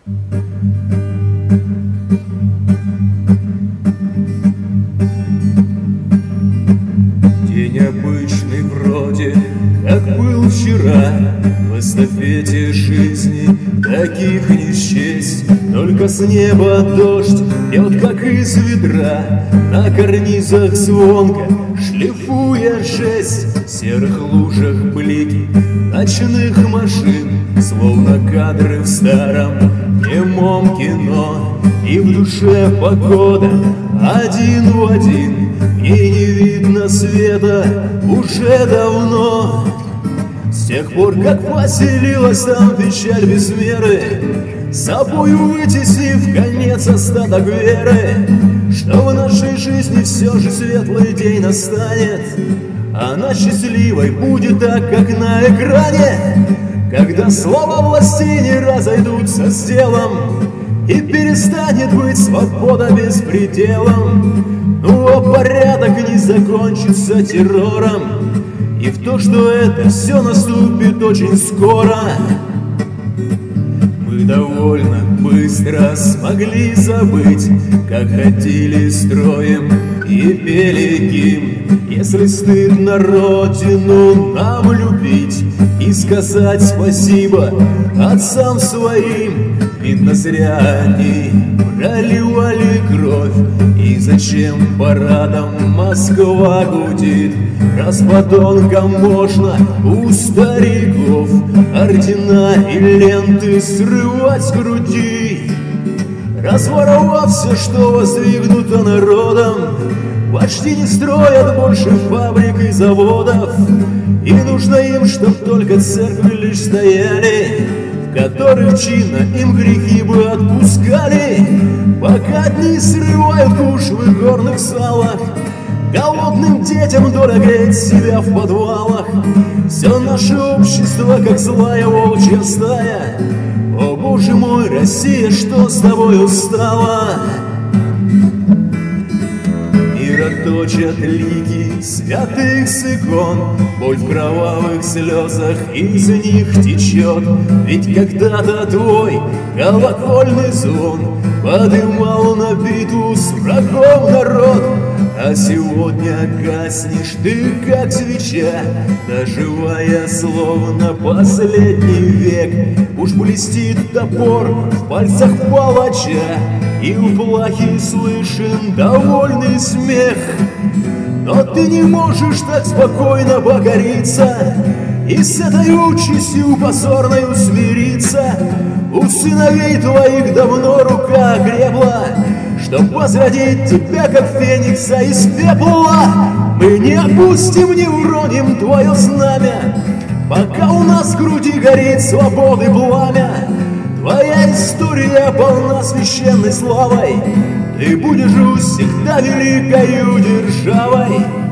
День обычный вроде, как был вчера, в эстафете жизни таких не счесть. Только с неба дождь льет, как из ведра, на карнизах звонко шлифуя жесть. В серых лужах блики ночных машин, словно кадры в старом немом кино. И в душе погода один в один, и не видно света уже давно. С тех пор, как поселилась там печаль без меры, с собою вытеснив конец остаток веры, что в нашей жизни все же светлый день настанет. Она счастливой будет так, как на экране, когда слова властей не разойдутся с делом, и перестанет быть свобода беспределом. Ну а порядок не закончится террором, и в то, что это все наступит очень скоро. Мы довольно быстро смогли забыть, как ходили строем и пели гимн. Если стыдно родину нам любить и сказать спасибо отцам своим, видно, зря они проливали кровь. И зачем парадом Москва гудит, раз подонкам можно у стариков ордена и ленты срывать с груди? Разворовав все, что воздвигнуто народом, почти не строят больше фабрик и заводов. И нужно им, чтоб только церкви лишь стояли, в которых чинно им грехи бы отпускали. Пока одни срывают куш в игорных залах, голодным детям доля греть себя в подвалах. Все наше общество, как злая волчья стая. О, Боже мой, Россия, что с тобой стало? Мироточат лики святых с икон, боль в кровавых слезах из них течет. Ведь когда-то твой колокольный звон подымал на битву с врагом народ. А сегодня гаснешь ты, как свеча, доживая словно последний век. Уж блестит топор в пальцах палача, и у плахи слышен довольный смех. Но ты не можешь так спокойно покориться и с этой участью позорною смириться. У сыновей твоих давно рука окрепла, чтоб возродить тебя, как феникса из пепла. Мы не опустим, не уроним твое знамя, пока у нас в груди горит свободы пламя. Твоя история полна священной славой, ты будешь всегда великою державой.